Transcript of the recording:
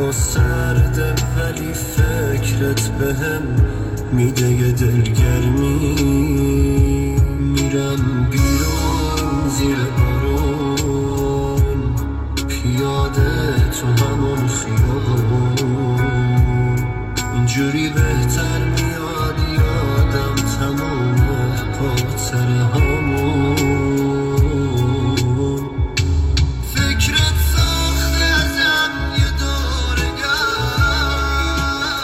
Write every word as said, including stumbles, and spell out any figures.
هوا سرده ولی فکرت بهم میده یه دلگرمی.